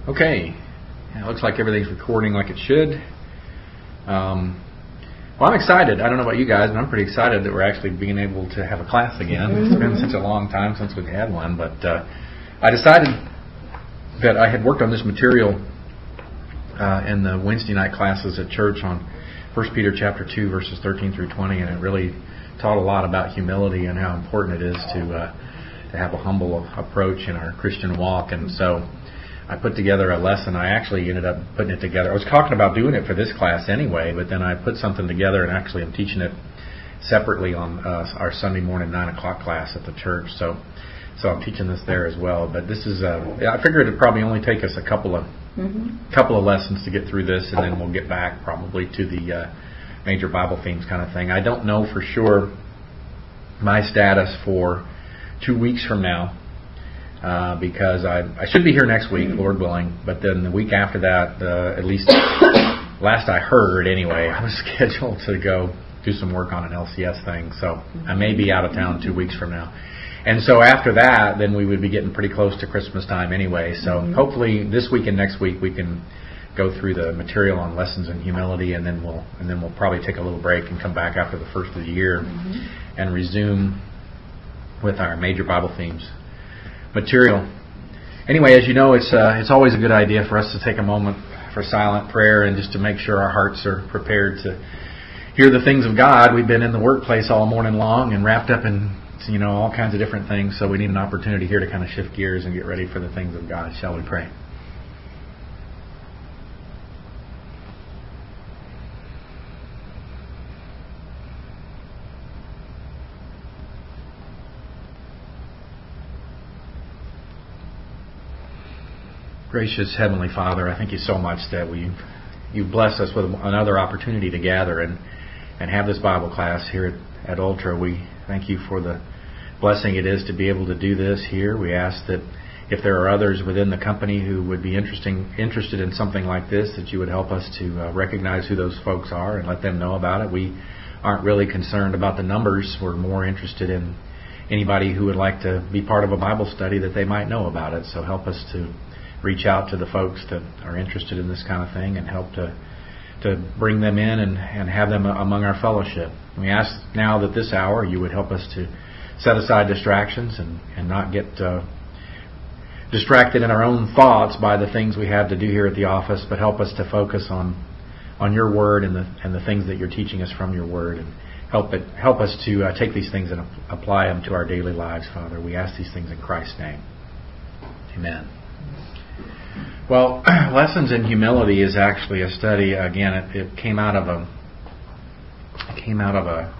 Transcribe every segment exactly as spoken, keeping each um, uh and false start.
Okay, it looks like everything's recording like it should. Um, well, I'm excited. I don't know about you guys, but I'm pretty excited that we're actually being able to have a class again. It's been such a long time since we've had one, but uh, I decided that I had worked on this material uh, in the Wednesday night classes at church on First Peter chapter two, verses thirteen through twenty, and it really taught a lot about humility and how important it is to uh, to have a humble approach in our Christian walk. And so I put together a lesson. I actually ended up putting it together. I was talking about doing it for this class anyway, but then I put something together, and actually I'm teaching it separately on uh, our Sunday morning nine o'clock class at the church. So so I'm teaching this there as well. But this is, uh, I figured it'd probably only take us a couple of mm-hmm. couple of lessons to get through this, and then we'll get back probably to the uh, major Bible themes kind of thing. I don't know for sure my status for two weeks from now. Uh, because I I should be here next week, Lord willing, but then the week after that, uh, at least last I heard anyway, I was scheduled to go do some work on an L C S thing, so I may be out of town two weeks from now. And so after that, then we would be getting pretty close to Christmas time anyway, so mm-hmm. hopefully this week and next week we can go through the material on lessons in humility, and then we'll and then we'll probably take a little break and come back after the first of the year mm-hmm. and resume with our major Bible themes material. Anyway, as you know, it's uh, it's always a good idea for us to take a moment for silent prayer and just to make sure our hearts are prepared to hear the things of God. We've been in the workplace all morning long and wrapped up in, you know, all kinds of different things, so we need an opportunity here to kind of shift gears and get ready for the things of God. Shall we pray? Gracious Heavenly Father, I thank you so much that we you've blessed us with another opportunity to gather and, and have this Bible class here at, at Ultra. We thank you for the blessing it is to be able to do this here. We ask that if there are others within the company who would be interesting, interested in something like this, that you would help us to uh, recognize who those folks are and let them know about it. We aren't really concerned about the numbers. We're more interested in anybody who would like to be part of a Bible study that they might know about it. So help us to reach out to the folks that are interested in this kind of thing and help to to bring them in and, and have them among our fellowship. We ask now that this hour you would help us to set aside distractions and, and not get uh, distracted in our own thoughts by the things we have to do here at the office, but help us to focus on on your word and the and the things that you're teaching us from your word, and help it help us to uh, take these things and apply them to our daily lives, Father. We ask these things in Christ's name. Amen. Well, Lessons in Humility is actually a study. Again, it, it came out of a it came out of a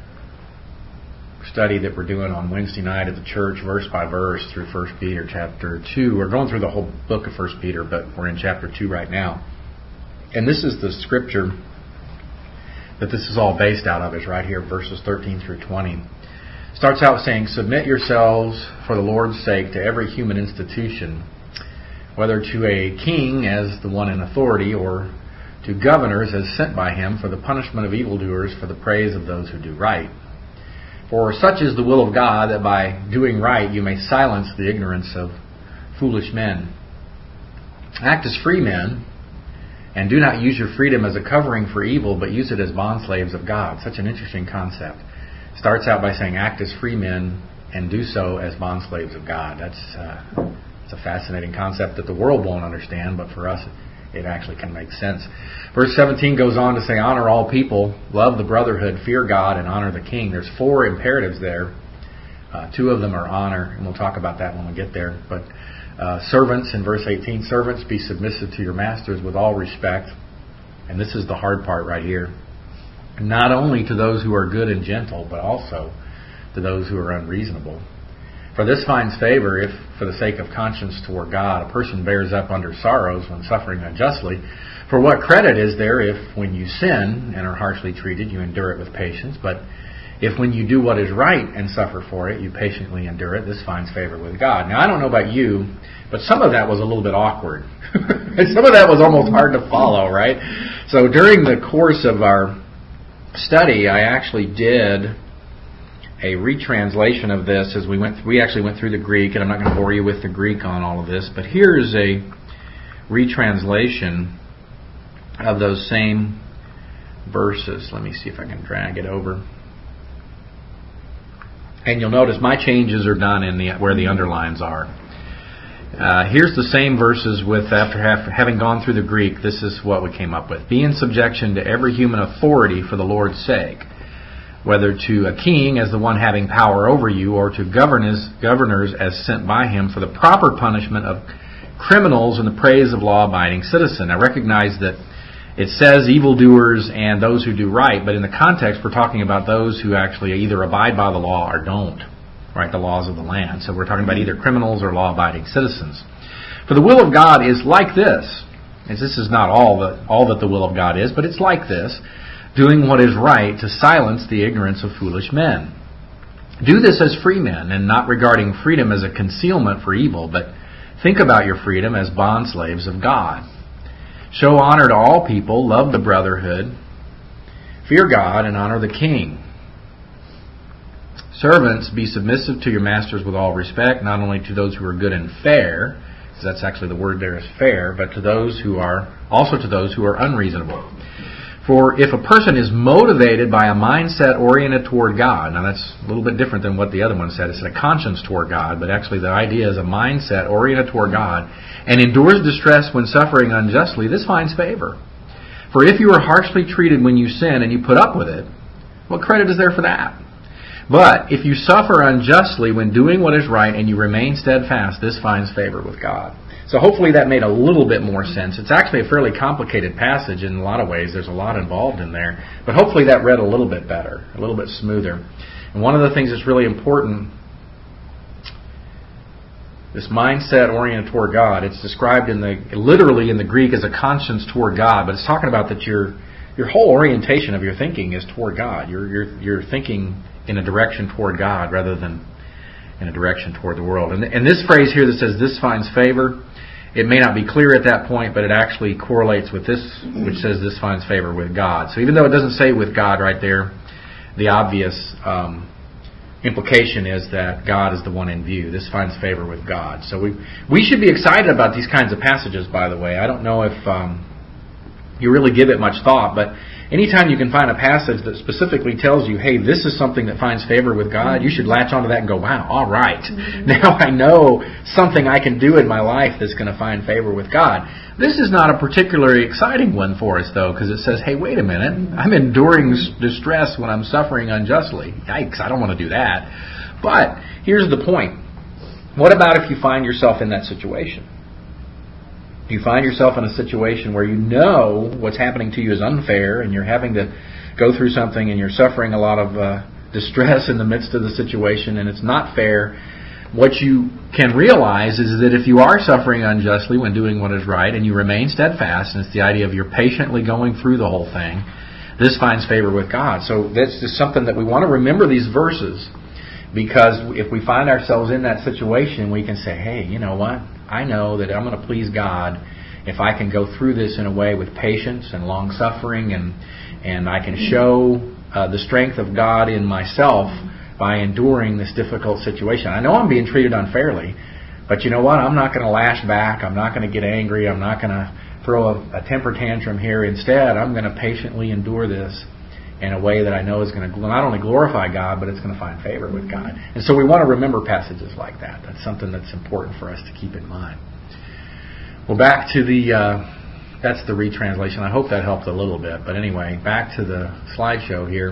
study that we're doing on Wednesday night at the church, verse by verse, through First Peter chapter two. We're going through the whole book of First Peter, but we're in chapter two right now. And this is the scripture that this is all based out of, is right here, verses thirteen through twenty. Starts out saying, "Submit yourselves for the Lord's sake to every human institution, whether to a king as the one in authority, or to governors as sent by him for the punishment of evildoers, for the praise of those who do right. For such is the will of God, that by doing right you may silence the ignorance of foolish men. Act as free men, and do not use your freedom as a covering for evil, but use it as bondslaves of God." Such an interesting concept. Starts out by saying, act as free men, and do so as bondslaves of God. That's uh, It's a fascinating concept that the world won't understand, but for us it actually can make sense. Verse seventeen goes on to say, "Honor all people, love the brotherhood, fear God, and honor the king." There's four imperatives there. Uh, two of them are honor, and we'll talk about that when we get there. But uh, servants, in verse eighteen, "Servants, be submissive to your masters with all respect." And this is the hard part right here. "Not only to those who are good and gentle, but also to those who are unreasonable. For this finds favor if, for the sake of conscience toward God, a person bears up under sorrows when suffering unjustly. For what credit is there if, when you sin and are harshly treated, you endure it with patience? But if when you do what is right and suffer for it, you patiently endure it, this finds favor with God." Now, I don't know about you, but some of that was a little bit awkward. And some of that was almost hard to follow, right? So during the course of our study, I actually did a retranslation of this as we went. Th- we actually went through the Greek, and I'm not going to bore you with the Greek on all of this, but here's a retranslation of those same verses. Let me see if I can drag it over. And you'll notice my changes are done in the where the underlines are. Uh, here's the same verses with after have, having gone through the Greek. This is what we came up with. Be in subjection to every human authority for the Lord's sake, whether to a king as the one having power over you, or to governors, governors as sent by him for the proper punishment of criminals and the praise of law-abiding citizen. Now recognize that it says evildoers and those who do right, but in the context we're talking about those who actually either abide by the law or don't, right? The laws of the land. So we're talking about either criminals or law-abiding citizens. For the will of God is like this. And this is not all that, all that the will of God is, but it's like this. Doing what is right to silence the ignorance of foolish men. Do this as free men, and not regarding freedom as a concealment for evil, but think about your freedom as bondslaves of God. Show honor to all people, love the brotherhood, fear God, and honor the king. Servants, be submissive to your masters with all respect, not only to those who are good and fair, because that's actually the word there is fair, but to those who are, also to those who are unreasonable. For if a person is motivated by a mindset oriented toward God, now that's a little bit different than what the other one said. It said a conscience toward God, but actually the idea is a mindset oriented toward God, and endures distress when suffering unjustly, this finds favor. For if you are harshly treated when you sin and you put up with it, what credit is there for that? But if you suffer unjustly when doing what is right and you remain steadfast, this finds favor with God. So hopefully that made a little bit more sense. It's actually a fairly complicated passage in a lot of ways. There's a lot involved in there. But hopefully that read a little bit better, a little bit smoother. And one of the things that's really important, this mindset oriented toward God, it's described in the literally in the Greek as a conscience toward God, but it's talking about that your your whole orientation of your thinking is toward God. You're you're you're thinking in a direction toward God rather than in a direction toward the world. And, and this phrase here that says this finds favor, it may not be clear at that point, but it actually correlates with this, which says this finds favor with God. So even though it doesn't say with God right there, the obvious um, implication is that God is the one in view. This finds favor with God. So we we should be excited about these kinds of passages, by the way. I don't know if um, you really give it much thought, but anytime you can find a passage that specifically tells you, hey, this is something that finds favor with God, you should latch onto that and go, wow, all right. Mm-hmm. Now I know something I can do in my life that's going to find favor with God. This is not a particularly exciting one for us, though, because it says, hey, wait a minute, I'm enduring distress when I'm suffering unjustly. Yikes, I don't want to do that. But here's the point. What about if you find yourself in that situation? You find yourself in a situation where you know what's happening to you is unfair and you're having to go through something and you're suffering a lot of uh, distress in the midst of the situation and it's not fair. What you can realize is that if you are suffering unjustly when doing what is right and you remain steadfast, and it's the idea of you're patiently going through the whole thing, this finds favor with God. So that's just something that we want to remember these verses, because if we find ourselves in that situation, we can say, hey, you know what? I know that I'm going to please God if I can go through this in a way with patience and long suffering, and and I can show uh, the strength of God in myself by enduring this difficult situation. I know I'm being treated unfairly, but you know what? I'm not going to lash back. I'm not going to get angry. I'm not going to throw a, a temper tantrum here. Instead, I'm going to patiently endure this in a way that I know is going to not only glorify God, but it's going to find favor with God. And so we want to remember passages like that. That's something that's important for us to keep in mind. Well, back to the, uh, that's the retranslation. I hope that helped a little bit. But anyway, back to the slideshow here.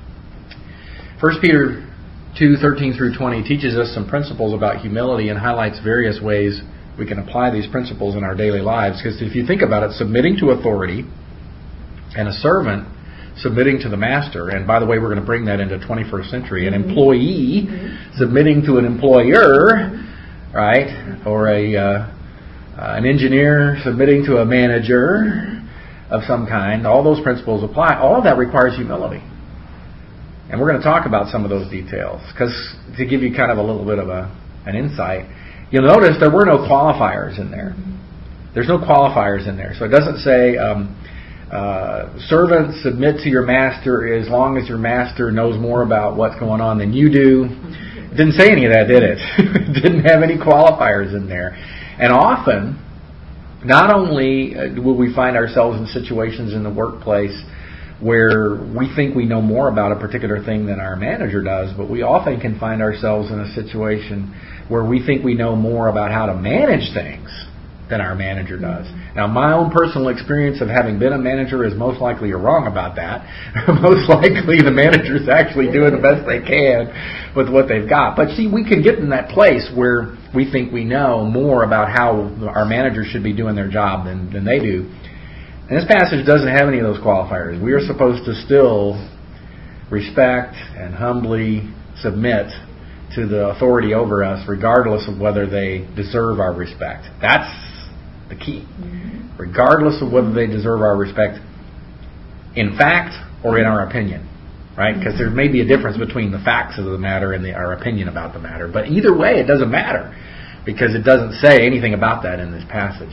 First Peter two, thirteen through twenty teaches us some principles about humility and highlights various ways we can apply these principles in our daily lives. Because if you think about it, submitting to authority and a servant submitting to the master, and by the way, we're going to bring that into twenty-first century, an employee mm-hmm. submitting to an employer, right, or a uh, uh, an engineer submitting to a manager of some kind, all those principles apply. All of that requires humility. And we're going to talk about some of those details, because to give you kind of a little bit of a an insight, you'll notice there were no qualifiers in there. There's no qualifiers in there. So it doesn't say, um, Uh, servants, submit to your master as long as your master knows more about what's going on than you do. It didn't say any of that, did it? It didn't have any qualifiers in there. And often, not only will we find ourselves in situations in the workplace where we think we know more about a particular thing than our manager does, but we often can find ourselves in a situation where we think we know more about how to manage things than our manager does. Now, my own personal experience of having been a manager is most likely you're wrong about that. Most likely the manager's actually doing the best they can with what they've got. But see, we can get in that place where we think we know more about how our managers should be doing their job than, than they do. And this passage doesn't have any of those qualifiers. We are supposed to still respect and humbly submit to the authority over us, regardless of whether they deserve our respect. That's the key. Mm-hmm. Regardless of whether they deserve our respect in fact or in our opinion. Right? Because mm-hmm. there may be a difference between the facts of the matter and the, our opinion about the matter. But either way, it doesn't matter, because it doesn't say anything about that in this passage.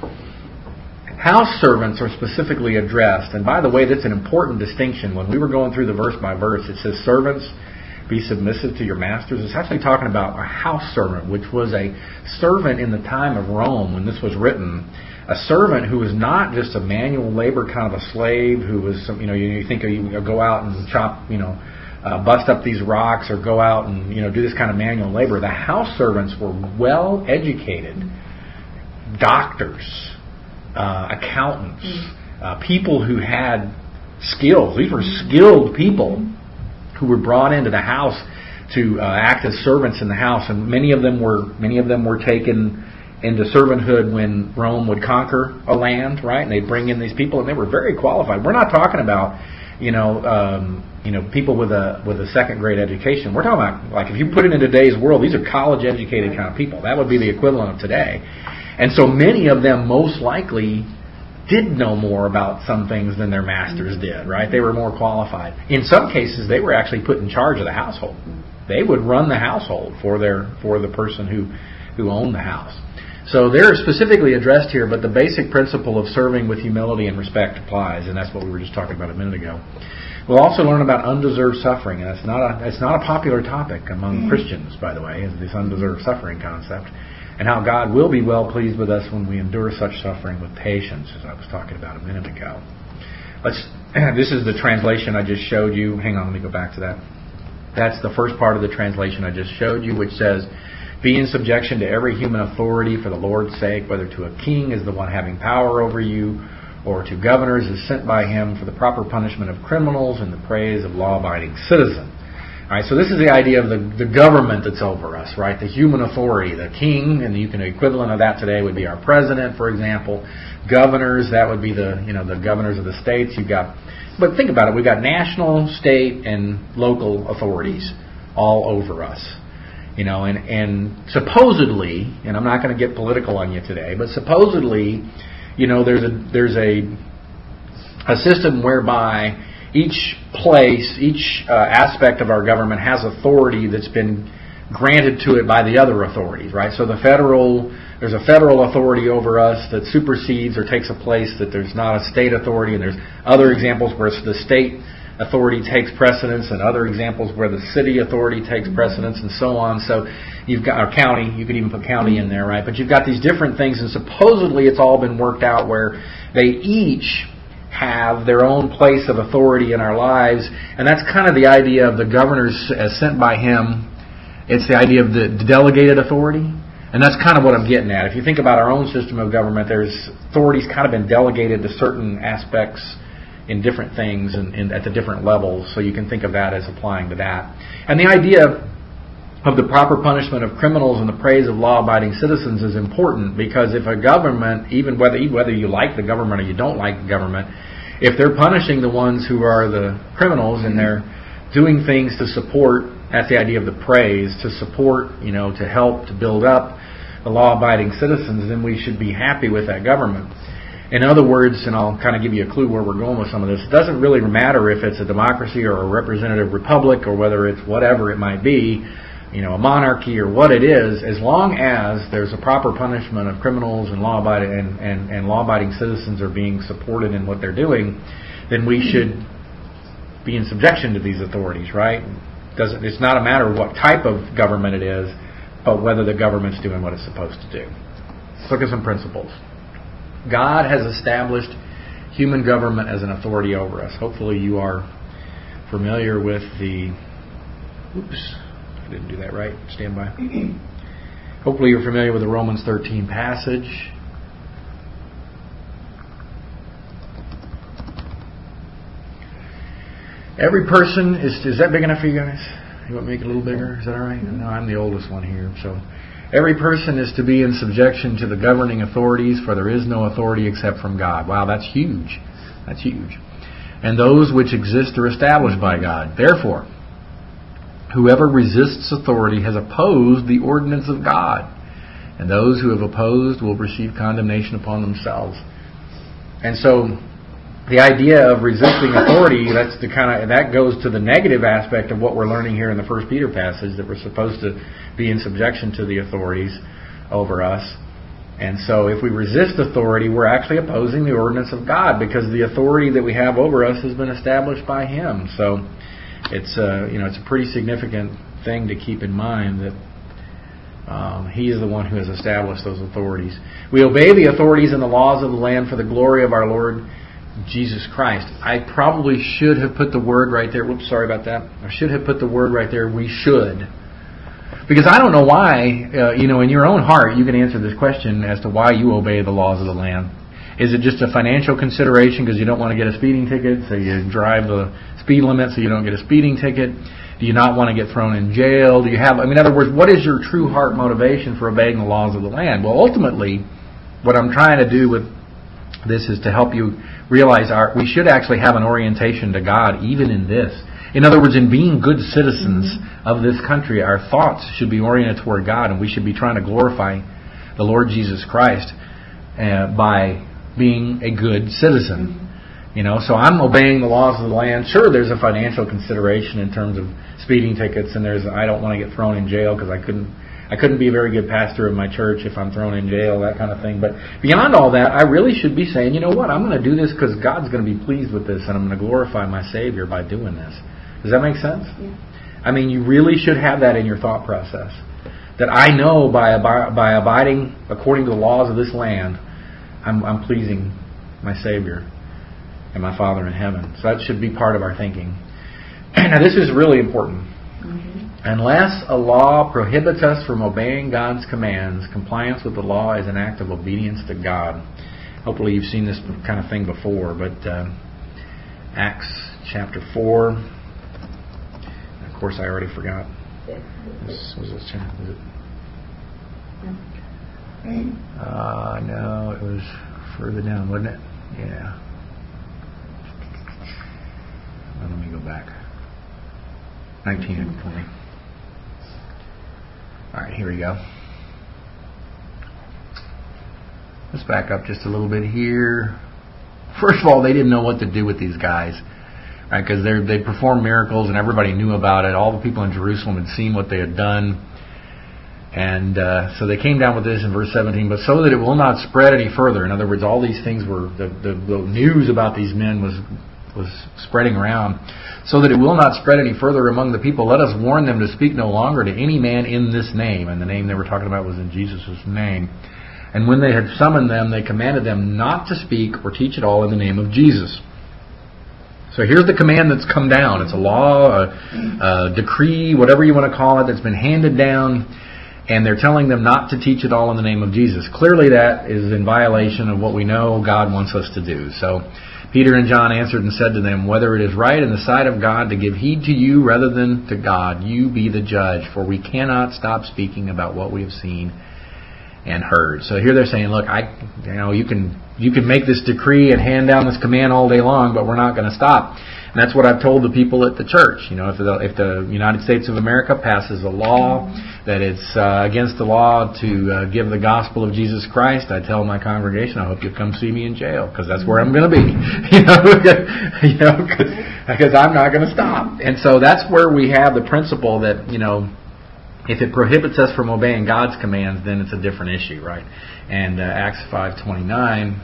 House servants are specifically addressed. And by the way, that's an important distinction. When we were going through the verse by verse, it says servants, be submissive to your masters. It's actually talking about a house servant, which was a servant in the time of Rome when this was written. A servant who was not just a manual labor kind of a slave who was, some, you know, you, you think of, you go out and chop, you know, uh, bust up these rocks or go out and, you know, do this kind of manual labor. The house servants were well educated doctors, uh, accountants, uh, people who had skills. These were skilled people who were brought into the house to uh, act as servants in the house, and many of them were many of them were taken into servanthood when Rome would conquer a land, right? And they'd bring in these people, and they were very qualified. We're not talking about, you know, um, you know, people with a with a second grade education. We're talking about, like, if you put it in today's world, these are college educated kind of people. That would be the equivalent of today. And so many of them most likely did know more about some things than their masters did, right? They were more qualified. In some cases, they were actually put in charge of the household. They would run the household for their for the person who, who owned the house. So they're specifically addressed here, but the basic principle of serving with humility and respect applies, and that's what we were just talking about a minute ago. We'll also learn about undeserved suffering, and it's not a it's not a popular topic among Christians, by the way, is this undeserved suffering concept. And how God will be well pleased with us when we endure such suffering with patience, as I was talking about a minute ago. Let's. This is the translation I just showed you. Hang on, let me go back to that. That's the first part of the translation I just showed you, which says, "Be in subjection to every human authority for the Lord's sake, whether to a king as the one having power over you, or to governors as sent by him for the proper punishment of criminals and the praise of law-abiding citizens." All right, so this is the idea of the, the government that's over us, right? The human authority, the king, and you can equivalent of that today would be our president, for example. Governors, that would be the you know the governors of the states. You've got, but think about it. We've got national, state, and local authorities all over us, you know, and and supposedly, and I'm not going to get political on you today, but supposedly, you know, there's a there's a a system whereby each place, each uh, aspect of our government has authority that's been granted to it by the other authorities, right? So the federal, there's a federal authority over us that supersedes or takes a place that there's not a state authority, and there's other examples where the state authority takes precedence, and other examples where the city authority takes precedence, and so on. So you've got, or county, you could even put county in there, right? But you've got these different things, and supposedly it's all been worked out where they each have their own place of authority in our lives, and that's kind of the idea of the governors as sent by him. It's the idea of the delegated authority, and that's kind of what I'm getting at. If you think about our own system of government, there's authorities kind of been delegated to certain aspects in different things and, and at the different levels, so you can think of that as applying to that. And the idea of the proper punishment of criminals and the praise of law-abiding citizens is important, because if a government, even whether whether you like the government or you don't like the government, if they're punishing the ones who are the criminals and they're doing things to support, that's the idea of the praise, to support, you know, to help, to build up the law-abiding citizens, then we should be happy with that government. In other words, and I'll kind of give you a clue where we're going with some of this, it doesn't really matter if it's a democracy or a representative republic or whether it's whatever it might be, you know, a monarchy or what it is, as long as there's a proper punishment of criminals and law-abiding and, and, and law-abiding citizens are being supported in what they're doing, then we should be in subjection to these authorities, right? Doesn't it's not a matter of what type of government it is, but whether the government's doing what it's supposed to do. Let's look at some principles. God has established human government as an authority over us. Hopefully you are familiar with the... Oops, I didn't do that right. Stand by. Hopefully you're familiar with the Romans thirteen passage. Every person is... Is that big enough for you guys? You want me to make it a little bigger? Is that all right? No, I'm the oldest one here. So, every person is to be in subjection to the governing authorities, for there is no authority except from God. Wow, that's huge. That's huge. And those which exist are established by God. Therefore, whoever resists authority has opposed the ordinance of God. And those who have opposed will receive condemnation upon themselves. And so, the idea of resisting authority, that's the kind of that goes to the negative aspect of what we're learning here in the First Peter passage, that we're supposed to be in subjection to the authorities over us. And so if we resist authority, we're actually opposing the ordinance of God, because the authority that we have over us has been established by Him. So it's a, you know, it's a pretty significant thing to keep in mind that um, He is the one who has established those authorities. We obey the authorities and the laws of the land for the glory of our Lord Jesus Christ. I probably should have put the word right there. Whoops, sorry about that. I should have put the word right there. We should. Because I don't know why, uh, you know, in your own heart, you can answer this question as to why you obey the laws of the land. Is it just a financial consideration because you don't want to get a speeding ticket, so you drive the speed limit so you don't get a speeding ticket? Do you not want to get thrown in jail? Do you have, I mean, in other words, what is your true heart motivation for obeying the laws of the land? Well, ultimately, what I'm trying to do with this is to help you realize our, we should actually have an orientation to God even in this. In other words, in being good citizens mm-hmm. of this country, our thoughts should be oriented toward God, and we should be trying to glorify the Lord Jesus Christ uh, by being a good citizen. Mm-hmm. You know, so I'm obeying the laws of the land. Sure, there's a financial consideration in terms of speeding tickets, and there's I don't want to get thrown in jail because I couldn't I couldn't be a very good pastor of my church if I'm thrown in jail, that kind of thing. But beyond all that, I really should be saying, you know what, I'm going to do this because God's going to be pleased with this, and I'm going to glorify my Savior by doing this. Does that make sense? Yeah. I mean, you really should have that in your thought process. That I know by by abiding according to the laws of this land, I'm, I'm pleasing my Savior and my Father in heaven. So that should be part of our thinking. Now, this is really important. Mm-hmm. Unless a law prohibits us from obeying God's commands, compliance with the law is an act of obedience to God. Hopefully you've seen this kind of thing before, but uh, Acts chapter four. Of course, I already forgot. This, was this, was it? Uh, no, it was further down, wasn't it? Yeah. Well, let me go back. nineteen and twenty. All right, here we go. Let's back up just a little bit here. First of all, they didn't know what to do with these guys, right? Because they they performed miracles and everybody knew about it. All the people in Jerusalem had seen what they had done. And uh, so they came down with this in verse seventeen. But so that it will not spread any further. In other words, all these things were, the, the, the news about these men was was spreading around. So that it will not spread any further among the people, let us warn them to speak no longer to any man in this name. And the name they were talking about was in Jesus' name. And when they had summoned them, they commanded them not to speak or teach at all in the name of Jesus. So here's the command that's come down. It's a law, a, a decree, whatever you want to call it, that's been handed down. And they're telling them not to teach at all in the name of Jesus. Clearly that is in violation of what we know God wants us to do. So Peter and John answered and said to them, whether it is right in the sight of God to give heed to you rather than to God, you be the judge, for we cannot stop speaking about what we have seen and heard. So here they're saying, look, I, you know, you can you can make this decree and hand down this command all day long, but we're not going to stop. And that's what I've told the people at the church. You know, if the, if the United States of America passes a law that it's uh, against the law to uh, give the gospel of Jesus Christ, I tell my congregation, I hope you'll come see me in jail, because that's where I'm going to be. You know, you know, because I'm not going to stop. And so that's where we have the principle that, you know, if it prohibits us from obeying God's commands, then it's a different issue, right? And uh, Acts five twenty-nine.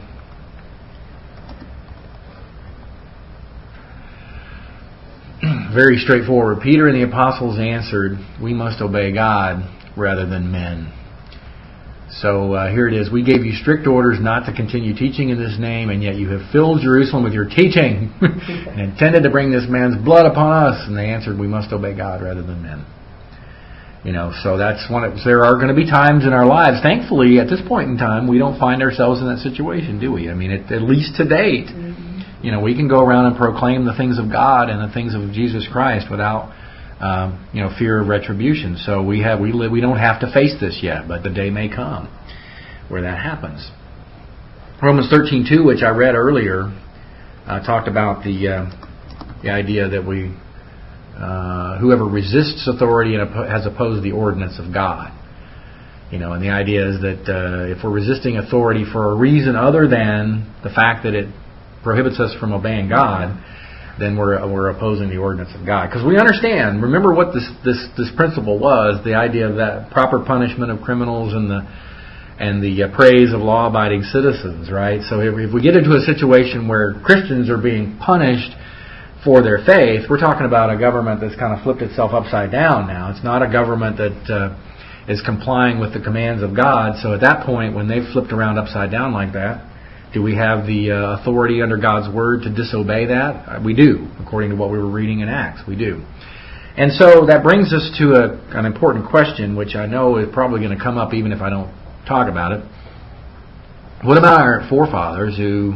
Very straightforward. Peter and the apostles answered, we must obey God rather than men. So uh, here it is. We gave you strict orders not to continue teaching in this name, and yet you have filled Jerusalem with your teaching and intended to bring this man's blood upon us. And they answered, we must obey God rather than men. You know, so that's one. Of, there are going to be times in our lives. Thankfully, at this point in time, we don't find ourselves in that situation, do we? I mean, at, at least to date, mm-hmm. you know, we can go around and proclaim the things of God and the things of Jesus Christ without, um, you know, fear of retribution. So we have we live. We don't have to face this yet, but the day may come where that happens. Romans thirteen two, which I read earlier, uh, talked about the uh, the idea that we. Uh, whoever resists authority and oppo- has opposed the ordinance of God. You know, and the idea is that uh, if we're resisting authority for a reason other than the fact that it prohibits us from obeying God, then we're we're opposing the ordinance of God. Because we understand, remember what this, this this principle was, the idea of that proper punishment of criminals and the and the uh, praise of law-abiding citizens, right? So if, if we get into a situation where Christians are being punished for their faith, we're talking about a government that's kind of flipped itself upside down now. It's not a government that uh, is complying with the commands of God. So at that point, when they've flipped around upside down like that, do we have the uh, authority under God's Word to disobey that? Uh, we do, according to what we were reading in Acts. We do. And so that brings us to a, an important question, which I know is probably going to come up even if I don't talk about it. What about our forefathers who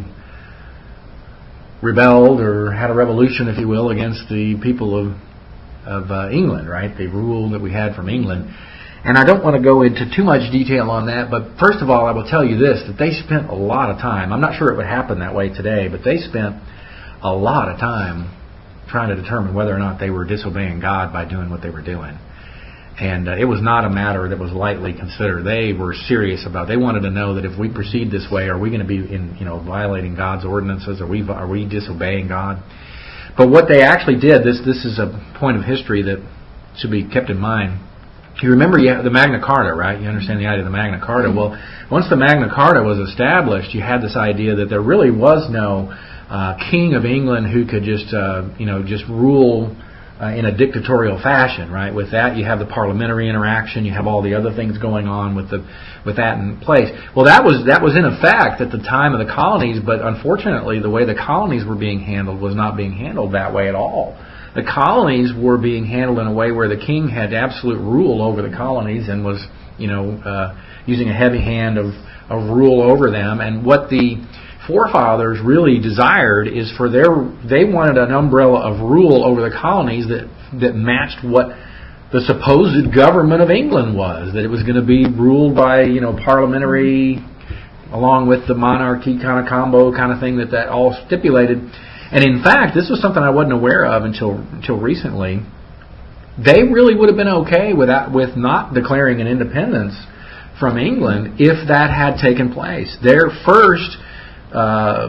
rebelled or had a revolution, if you will, against the people of of uh, England, right? The rule that we had from England. And I don't want to go into too much detail on that, but first of all, I will tell you this, that they spent a lot of time. I'm not sure it would happen that way today, but they spent a lot of time trying to determine whether or not they were disobeying God by doing what they were doing. And uh, it was not a matter that was lightly considered. They were serious about it. They wanted to know that if we proceed this way, are we going to be in, you know, violating God's ordinances? Are we are we disobeying God? But what they actually did, this this is a point of history that should be kept in mind. You remember you have the Magna Carta, right? You understand the idea of the Magna Carta. Well, once the Magna Carta was established, you had this idea that there really was no uh, king of England who could just, uh, you know, just rule Uh, in a dictatorial fashion, right? With that, you have the parliamentary interaction. You have all the other things going on with the with that in place. Well, that was that was in effect at the time of the colonies, but unfortunately, the way the colonies were being handled was not being handled that way at all. The colonies were being handled in a way where the king had absolute rule over the colonies and was, you know, uh, using a heavy hand of, of rule over them. And what the forefathers really desired is for their, they wanted an umbrella of rule over the colonies that, that matched what the supposed government of England was, that it was going to be ruled by, you know, parliamentary, along with the monarchy kind of combo kind of thing that that all stipulated. And in fact, this was something I wasn't aware of until until recently. They really would have been okay with that, with not declaring an independence from England if that had taken place. Their first Uh,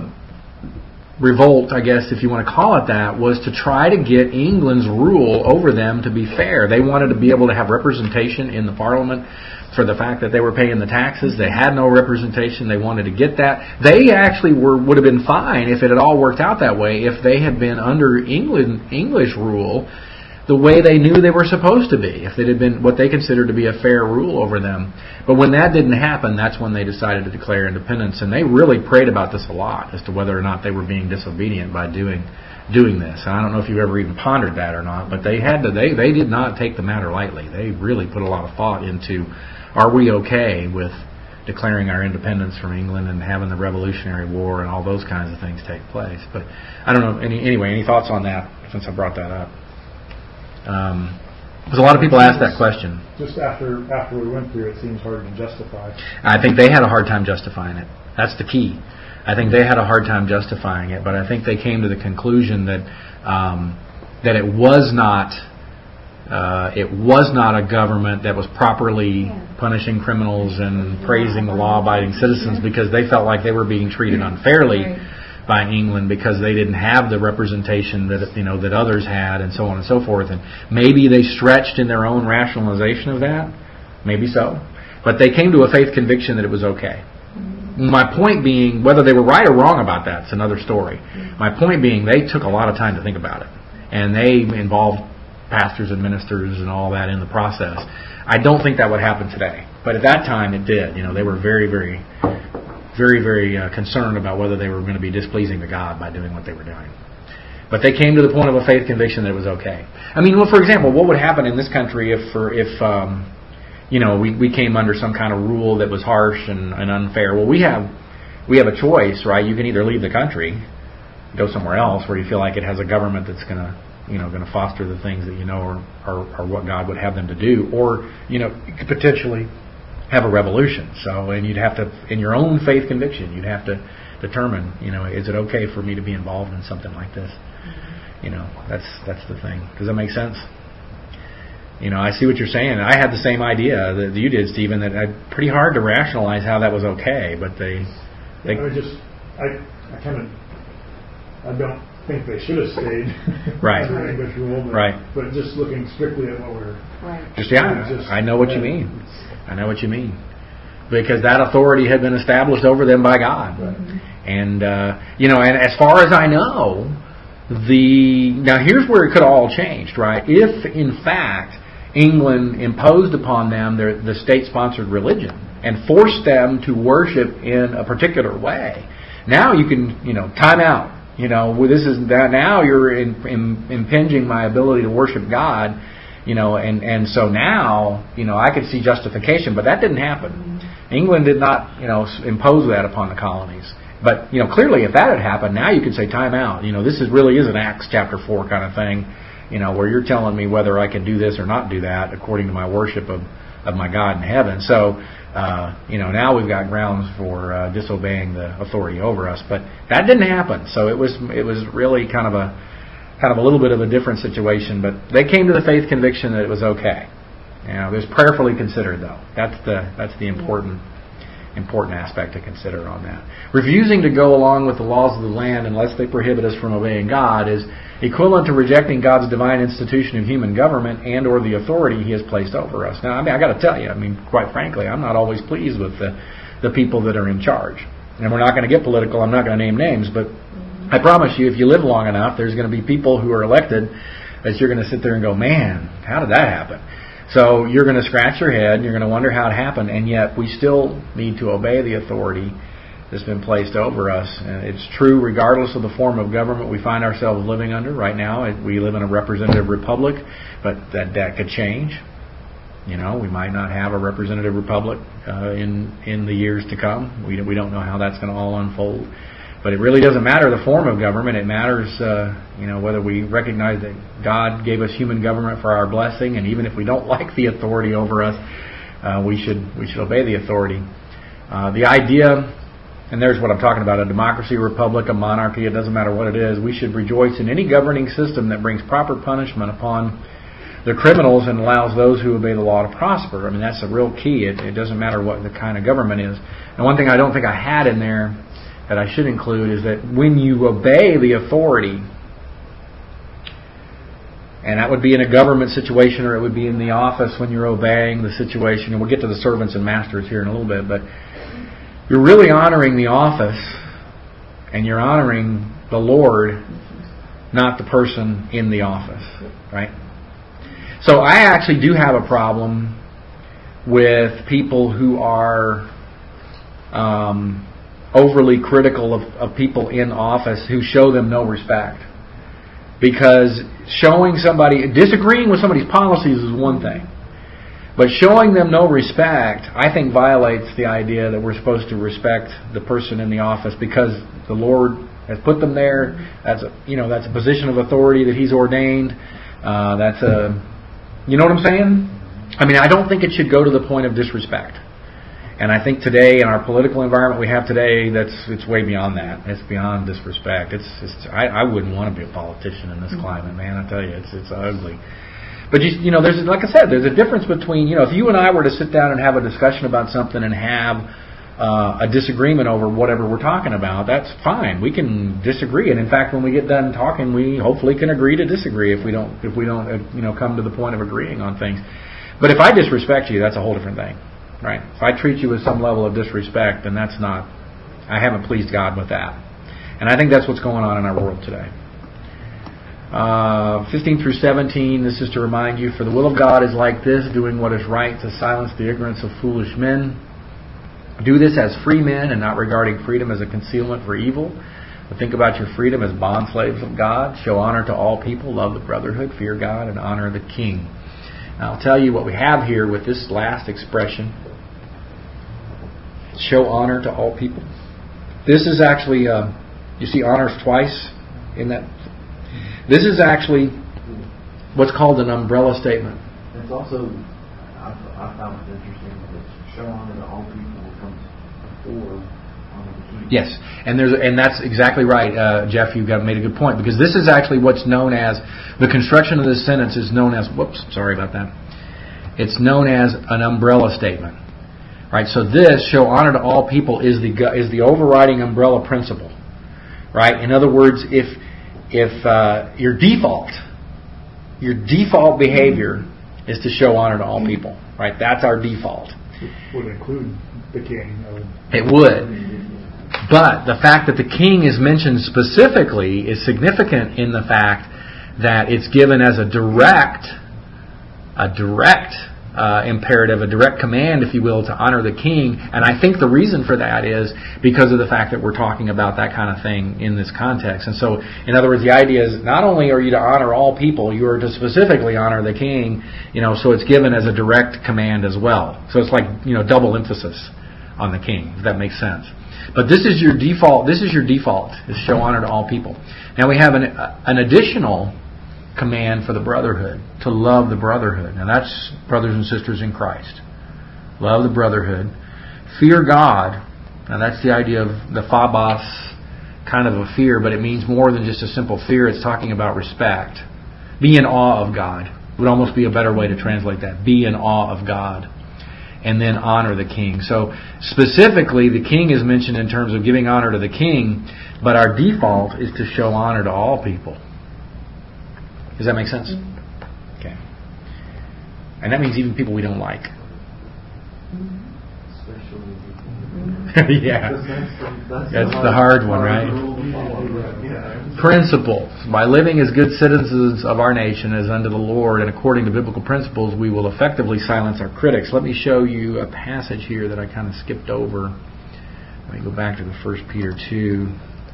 revolt, I guess, if you want to call it that, was to try to get England's rule over them to be fair. They wanted to be able to have representation in the Parliament for the fact that they were paying the taxes. They had no representation. They wanted to get that. They actually were would have been fine if it had all worked out that way, if they had been under England English rule the way they knew they were supposed to be, if it had been what they considered to be a fair rule over them. But when that didn't happen, that's when they decided to declare independence. And they really prayed about this a lot as to whether or not they were being disobedient by doing doing this. And I don't know if you ever even pondered that or not, but they had to. They they did not take the matter lightly. They really put a lot of thought into, are we okay with declaring our independence from England and having the Revolutionary War and all those kinds of things take place? But I don't know. Any, anyway, any thoughts on that since I brought that up? Um, because a lot of people ask that question. Just after after we went through it, it seems hard to justify. I think they had a hard time justifying it. That's the key. I think they had a hard time justifying it, but I think they came to the conclusion that um, that it was not uh, it was not a government that was properly punishing criminals and praising the law-abiding citizens, because they felt like they were being treated unfairly by England because they didn't have the representation that, you know, that others had, and so on and so forth. And maybe they stretched in their own rationalization of that. Maybe so. But they came to a faith conviction that it was okay. My point being, whether they were right or wrong about that, it's another story. My point being, they took a lot of time to think about it. And they involved pastors and ministers and all that in the process. I don't think that would happen today. But at that time, it did. You know, they were very, very, very, very uh, concerned about whether they were going to be displeasing to God by doing what they were doing. But they came to the point of a faith conviction that it was okay. I mean, well, for example, what would happen in this country if, for, if um, you know, we, we came under some kind of rule that was harsh and, and unfair? Well, we have we have a choice, right? You can either leave the country, go somewhere else where you feel like it has a government that's going to, you know, going to foster the things that you know are, are, are what God would have them to do, or, you know, you could potentially have a revolution. So, and you'd have to, in your own faith conviction, you'd have to determine, you know, is it okay for me to be involved in something like this? You know, that's that's the thing. Does that make sense? You know, I see what you're saying. I had the same idea that you did, Stephen, that it's pretty hard to rationalize how that was okay, but they... they I just, I, I kind of, I don't think they should have stayed right. under English rule, but, right. but just looking strictly at what we're... Right. Just, yeah, just, I know what yeah. you mean. I know what you mean. Because that authority had been established over them by God. Right. And, uh, you know, and as far as I know, the... Now, here's where it could have all changed, right? If, in fact, England imposed upon them their, the state-sponsored religion and forced them to worship in a particular way, now you can, you know, time out. You know, well, this is now you're in, in, impinging my ability to worship God, you know, and, and so now, you know, I could see justification, but that didn't happen. Mm-hmm. England did not, you know, impose that upon the colonies. But, you know, clearly if that had happened, now you could say time out. You know, this is really is an Acts chapter four kind of thing, you know, where you're telling me whether I can do this or not do that according to my worship of, of my God in heaven. So, uh, you know, now we've got grounds for uh, disobeying the authority over us. But that didn't happen. So it was it was really kind of a kind of a little bit of a different situation. But they came to the faith conviction that it was okay. You know, it was prayerfully considered, though. That's the that's the important important aspect to consider on that. Refusing to go along with the laws of the land unless they prohibit us from obeying God is equivalent to rejecting God's divine institution of human government and or the authority He has placed over us. Now, I mean, I got to tell you, I mean, quite frankly, I'm not always pleased with the, the people that are in charge. And we're not going to get political. I'm not going to name names, but I promise you, if you live long enough, there's going to be people who are elected that you're going to sit there and go, man, how did that happen? So you're going to scratch your head and you're going to wonder how it happened, and yet we still need to obey the authority that's been placed over us. And it's true regardless of the form of government we find ourselves living under. Right now, we live in a representative republic, but that, that could change. You know, we might not have a representative republic uh, in in the years to come. We we don't know how that's going to all unfold. But it really doesn't matter the form of government. It matters, uh, you know, whether we recognize that God gave us human government for our blessing, and even if we don't like the authority over us, uh, we should we should obey the authority. Uh, the idea, and there's what I'm talking about: a democracy, a republic, a monarchy. It doesn't matter what it is. We should rejoice in any governing system that brings proper punishment upon the criminals and allows those who obey the law to prosper. I mean, that's a real key. It, it doesn't matter what the kind of government is. And one thing I don't think I had in there that I should include is that when you obey the authority, and that would be in a government situation or it would be in the office when you're obeying the situation, and we'll get to the servants and masters here in a little bit, but you're really honoring the office and you're honoring the Lord, not the person in the office, right? So I actually do have a problem with people who are um, overly critical of, of people in office who show them no respect. Because showing somebody, disagreeing with somebody's policies is one thing. But showing them no respect, I think, violates the idea that we're supposed to respect the person in the office because the Lord has put them there. That's a, you know, that's a position of authority that He's ordained. Uh, that's a, you know what I'm saying? I mean, I don't think it should go to the point of disrespect. And I think today, in our political environment we have today, that's it's way beyond that. It's beyond disrespect. It's, it's I, I wouldn't want to be a politician in this climate, man. I tell you, it's it's ugly. But you, you know, there's like I said, there's a difference between, you know, if you and I were to sit down and have a discussion about something and have uh, a disagreement over whatever we're talking about, that's fine. We can disagree, and in fact, when we get done talking, we hopefully can agree to disagree if we don't if we don't uh, you know come to the point of agreeing on things. But if I disrespect you, that's a whole different thing. Right? If I treat you with some level of disrespect, then that's not, I haven't pleased God with that. And I think that's what's going on in our world today. Uh, fifteen through seventeen, this is to remind you, for the will of God is like this, doing what is right to silence the ignorance of foolish men. Do this as free men and not regarding freedom as a concealment for evil. But think about your freedom as bond slaves of God. Show honor to all people, love the brotherhood, fear God, and honor the king. Now, I'll tell you what we have here with this last expression. Show honor to all people. This is actually, uh, you see honors twice in that. This is actually what's called an umbrella statement. It's also, I, I found it interesting that show honor to all people comes before honor the king. Yes, and there's and that's exactly right, uh, Jeff. You've got made a good point, because this is actually what's known as the construction of this sentence is known as. Whoops, sorry about that. It's known as an umbrella statement, right? So this show honor to all people is the is the overriding umbrella principle, right? In other words, if if uh, your default your default behavior is to show honor to all people, right? That's our default. It would include the king. It would. But the fact that the king is mentioned specifically is significant in the fact that it's given as a direct, a direct uh, imperative, a direct command, if you will, to honor the king. And I think the reason for that is because of the fact that we're talking about that kind of thing in this context. And so, in other words, the idea is not only are you to honor all people, you are to specifically honor the king. You know, so it's given as a direct command as well. So it's like, you know, double emphasis on the king, if that makes sense. But this is your default. This is your default, is show honor to all people. Now we have an, an additional command for the brotherhood, to love the brotherhood. Now that's brothers and sisters in Christ. Love the brotherhood. Fear God. Now that's the idea of the phobos, kind of a fear, but it means more than just a simple fear. It's talking about respect. Be in awe of God. It would almost be a better way to translate that. Be in awe of God. And then honor the king. So specifically, the king is mentioned in terms of giving honor to the king, but our default is to show honor to all people. Does that make sense? Okay. And that means even people we don't like. Yeah. That's the hard one, right? Principles. By living as good citizens of our nation as unto the Lord and according to biblical principles, we will effectively silence our critics. Let me show you a passage here that I kind of skipped over. Let me go back to the First Peter two.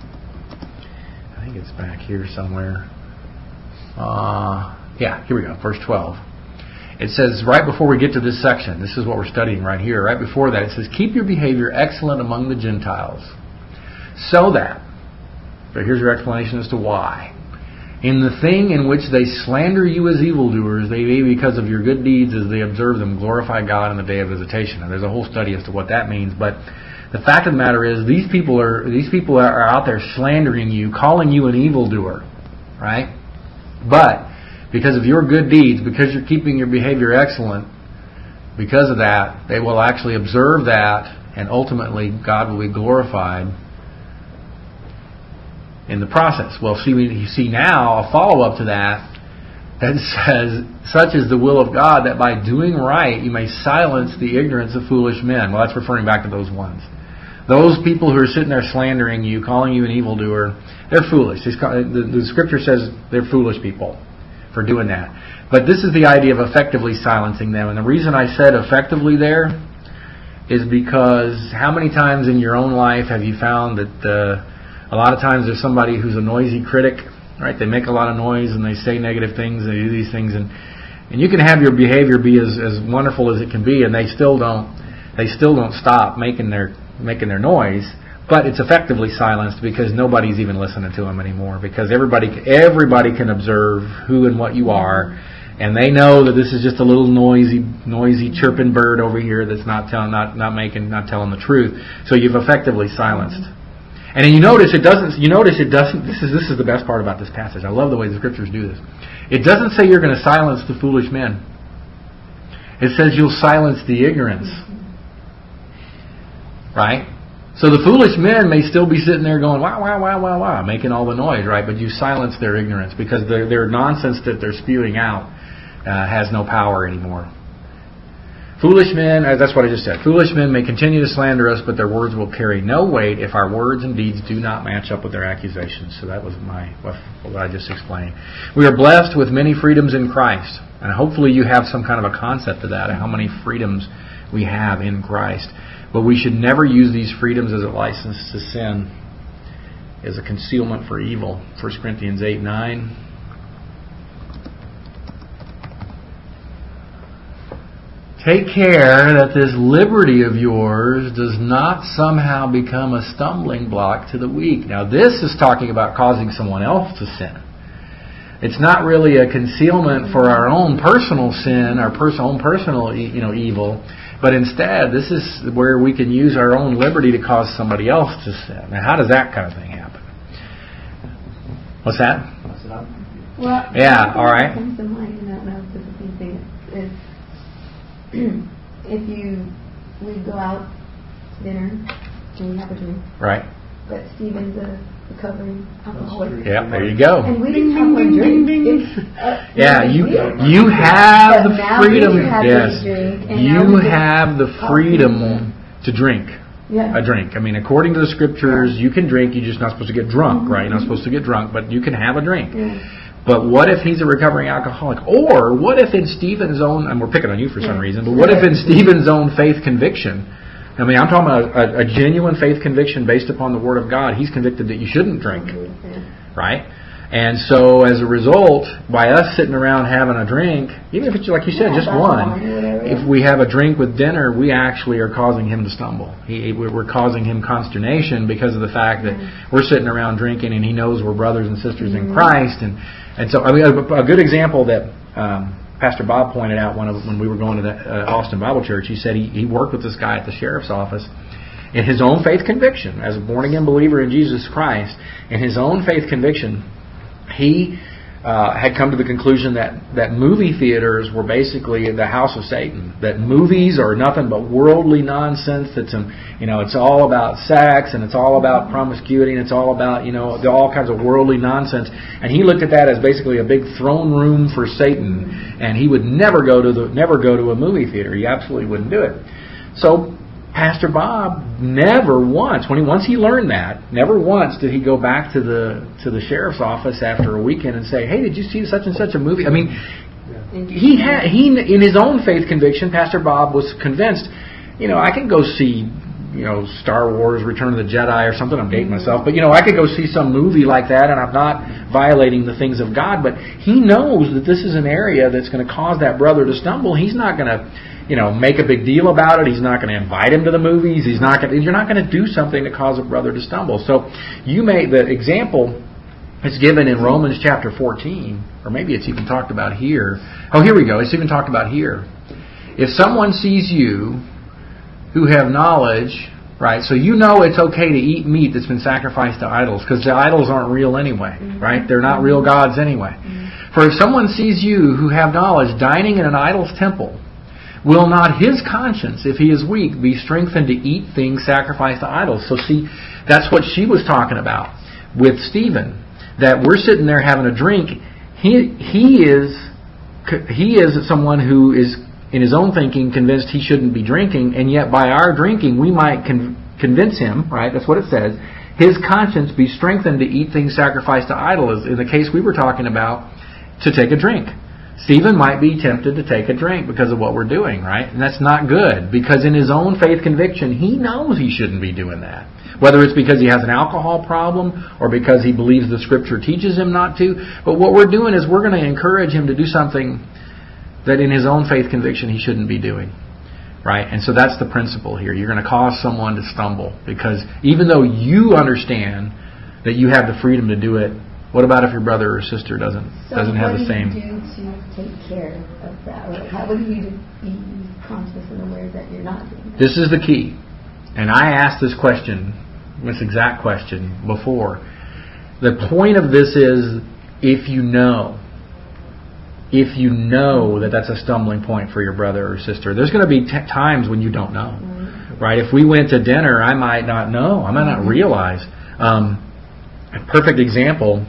I think it's back here somewhere. Uh, yeah, here we go. Verse twelve. It says, right before we get to this section, this is what we're studying right here, right before that, it says, keep your behavior excellent among the Gentiles, so that, but here's your explanation as to why. In the thing in which they slander you as evildoers, they may, because of your good deeds as they observe them, glorify God in the day of visitation. Now, there's a whole study as to what that means, but the fact of the matter is, these people are these people are out there slandering you, calling you an evildoer, right? But because of your good deeds, because you're keeping your behavior excellent, because of that, they will actually observe that, and ultimately God will be glorified in the process. Well, see, you see now a follow-up to that that says, such is the will of God, that by doing right you may silence the ignorance of foolish men. Well, that's referring back to those ones. Those people who are sitting there slandering you, calling you an evildoer, they're foolish. The Scripture says they're foolish people for doing that. But this is the idea of effectively silencing them. And the reason I said effectively there is because how many times in your own life have you found that uh, a lot of times there's somebody who's a noisy critic, right? They make a lot of noise and they say negative things and they do these things, and and you can have your behavior be as, as wonderful as it can be, and they still don't they still don't stop making their making their noise. But it's effectively silenced because nobody's even listening to them anymore. Because everybody everybody can observe who and what you are, and they know that this is just a little noisy, noisy chirping bird over here that's not telling, not not making, not telling the truth. So you've effectively silenced. And then you notice it doesn't. You notice it doesn't. This is this is the best part about this passage. I love the way the Scriptures do this. It doesn't say you're going to silence the foolish men. It says you'll silence the ignorance. Right? So the foolish men may still be sitting there going, wow, wow, wow, wow, wow, making all the noise, right? But you silence their ignorance because their, their nonsense that they're spewing out uh, has no power anymore. Foolish men, uh, that's what I just said. Foolish men may continue to slander us, but their words will carry no weight if our words and deeds do not match up with their accusations. So that was my what I just explained. We are blessed with many freedoms in Christ. And hopefully you have some kind of a concept of that, of how many freedoms we have in Christ. But we should never use these freedoms as a license to sin, as a concealment for evil. First Corinthians eight nine. Take care that this liberty of yours does not somehow become a stumbling block to the weak. Now this is talking about causing someone else to sin. It's not really a concealment for our own personal sin, our pers- own personal you know, evil, but instead this is where we can use our own liberty to cause somebody else to sin. Now how does that kind of thing happen? What's that? Well, yeah, all right. Comes to mind, and I don't know if it's the same thing. It's, if you we go out to dinner and we have a drink, right? But Stephen's a recovering alcoholic. Yeah, there you go. And we didn't have one drink. It's, uh, yeah, you you have but the now freedom. we have Yes, drink, and you now we have the freedom to drink. Yeah. A drink. I mean, according to the scriptures, you can drink. You're just not supposed to get drunk, Mm-hmm. right? You're not supposed to get drunk, but you can have a drink. Yeah. But what if he's a recovering alcoholic? Or what if in Stephen's own, and we're picking on you for some Yeah. reason, but what if in Stephen's own faith conviction, I mean, I'm talking about a, a genuine faith conviction based upon the Word of God, he's convicted that you shouldn't drink, Yeah. right? And so as a result, by us sitting around having a drink, even if it's like you said, Yeah, just that's one, fine, whatever, yeah. if we have a drink with dinner, we actually are causing him to stumble. He, we're causing him consternation because of the fact that Mm-hmm. we're sitting around drinking and he knows we're brothers and sisters Mm-hmm. in Christ. And, and so, I mean, a, a good example that um, Pastor Bob pointed out when, when we were going to the uh, Austin Bible Church, he said he, he worked with this guy at the sheriff's office. In his own faith conviction, as a born-again believer in Jesus Christ, in his own faith conviction, he uh, had come to the conclusion that, that movie theaters were basically the house of Satan. That movies are nothing but worldly nonsense. That's um, you know, it's all about sex and it's all about promiscuity and it's all about you know all kinds of worldly nonsense. And he looked at that as basically a big throne room for Satan. And he would never go to the never go to a movie theater. He absolutely wouldn't do it. So Pastor Bob never once, when he once he learned that, never once did he go back to the to the sheriff's office after a weekend and say, "Hey, did you see such and such a movie?" I mean, he had he in his own faith conviction, Pastor Bob was convinced, you know, I can go see, you know, Star Wars, Return of the Jedi or something. I'm dating myself, but you know, I could go see some movie like that, and I'm not violating the things of God. But he knows that this is an area that's going to cause that brother to stumble. He's not going to, you know, make a big deal about it. He's not going to invite him to the movies. He's not going. You're not going to do something to cause a brother to stumble. So, you made the example. It's given in Romans chapter fourteen, or maybe it's even talked about here. Oh, here we go. It's even talked about here. If someone sees you who have knowledge, right? So you know it's okay to eat meat that's been sacrificed to idols, because the idols aren't real anyway, right? They're not real gods anyway. For if someone sees you who have knowledge dining in an idol's temple, will not his conscience, if he is weak, be strengthened to eat things sacrificed to idols? So see, that's what she was talking about with Stephen. That we're sitting there having a drink. He he is he is someone who is, in his own thinking, convinced he shouldn't be drinking, and yet by our drinking we might con- convince him, right? That's what it says. His conscience be strengthened to eat things sacrificed to idols. In the case we were talking about, to take a drink. Stephen might be tempted to take a drink because of what we're doing, right? And that's not good, because in his own faith conviction, he knows he shouldn't be doing that. Whether it's because he has an alcohol problem or because he believes the Scripture teaches him not to. But what we're doing is we're going to encourage him to do something that in his own faith conviction he shouldn't be doing. Right? And so that's the principle here. You're going to cause someone to stumble, because even though you understand that you have the freedom to do it, what about if your brother or sister doesn't so doesn't have the same? What do you do to take care of that? Like, how would you be conscious and aware that you're not doing that? This is the key. And I asked this question, this exact question, before. The point of this is, if you know, if you know that that's a stumbling point for your brother or sister, there's going to be t- times when you don't know. Mm-hmm. Right? If we went to dinner, I might not know. I might not realize. Um, a perfect example.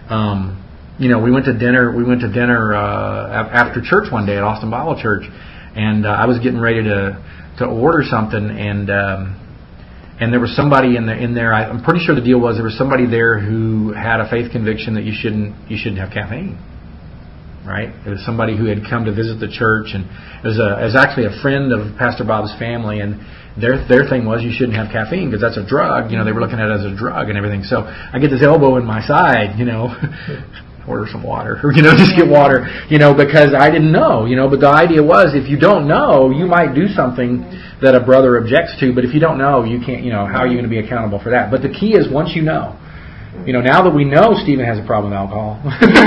Um, you know, we went to dinner. We went to dinner uh, after church one day at Austin Bible Church, and uh, I was getting ready to to order something, and um, and there was somebody in the in there. I, I'm pretty sure the deal was there was somebody there who had a faith conviction that you shouldn't you shouldn't have caffeine. Right? It was somebody who had come to visit the church, and it was, a, it was actually a friend of Pastor Bob's family, and their their thing was you shouldn't have caffeine because that's a drug. You know, they were looking at it as a drug and everything. So I get this elbow in my side, you know, order some water, or, you know, just get water, you know, because I didn't know, you know. But the idea was if you don't know, you might do something that a brother objects to, but if you don't know, you can't, you know, how are you going to be accountable for that? But the key is once you know, you know, now that we know Stephen has a problem with alcohol.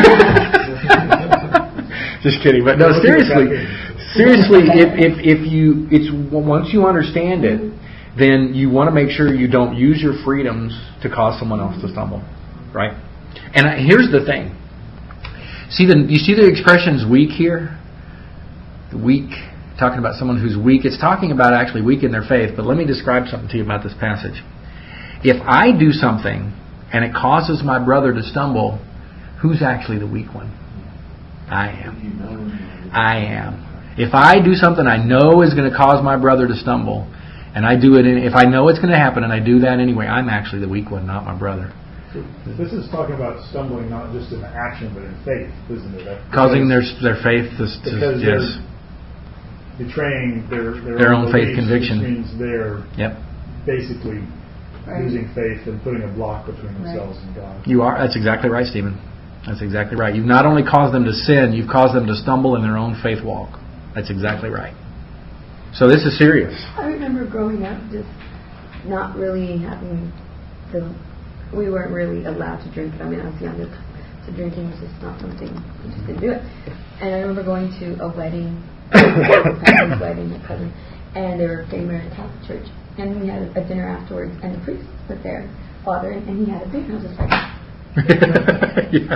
Just kidding, but no, seriously, seriously, if, if if you, it's once you understand it, then you want to make sure you don't use your freedoms to cause someone else to stumble, right? And here's the thing: see the you see the expressions "weak" here, weak, talking about someone who's weak. It's talking about actually weak in their faith. But let me describe something to you about this passage. If I do something and it causes my brother to stumble, who's actually the weak one? I am. I am. If I do something I know is going to cause my brother to stumble, and I do it, in, if I know it's going to happen and I do that anyway, I'm actually the weak one, not my brother. This is talking about stumbling not just in action but in faith, isn't it? Because, Causing their their faith to, to because yes. they're betraying their their, their own, own faith beliefs, conviction. Which means they're yep. basically right. losing faith and putting a block between themselves right. and God. You are. That's exactly right, Stephen. That's exactly right. You've not only caused them to sin, you've caused them to stumble in their own faith walk. That's exactly right. So this is serious. I remember growing up just not really having the... We weren't really allowed to drink. I mean, I was young, so drinking was just not something. We just didn't do it. And I remember going to a wedding, a cousin's wedding, a cousin, and they were getting married at a Catholic church. And we had a dinner afterwards, and the priest was there, father, and he had a beer, and I was just like... yeah.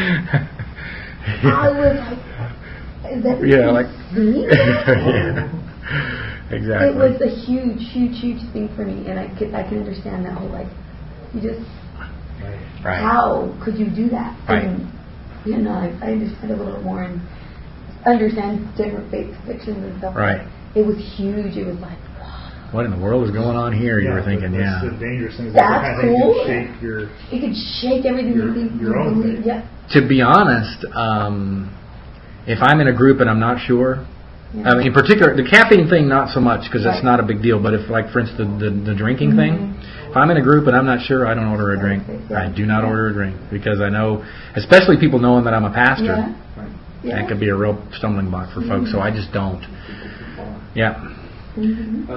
I was like, is that yeah, like yeah. Exactly. It was a huge, huge, huge thing for me, and I could, I can understand that whole like, you just, right. how could you do that? Right. And, you know, I, I understand a little more and understand different faith convictions and stuff. Right. It was huge. It was like, what in the world is going on here? Yeah, you were thinking, that's yeah. the dangerous thing. That's that kind of cool. Thing can shake your, it could shake everything your, you think your you own believe. faith. Yeah. To be honest, um, if I'm in a group and I'm not sure, Yeah. I mean, in particular, the caffeine thing, not so much because that's Right. not a big deal. But if, like, for instance, the, the, the drinking Mm-hmm. thing, if I'm in a group and I'm not sure, I don't order a drink. Yeah. I do not order a drink because I know, especially people knowing that I'm a pastor, Yeah. Yeah. that could be a real stumbling block for folks. So I just don't. Yeah. Mm-hmm.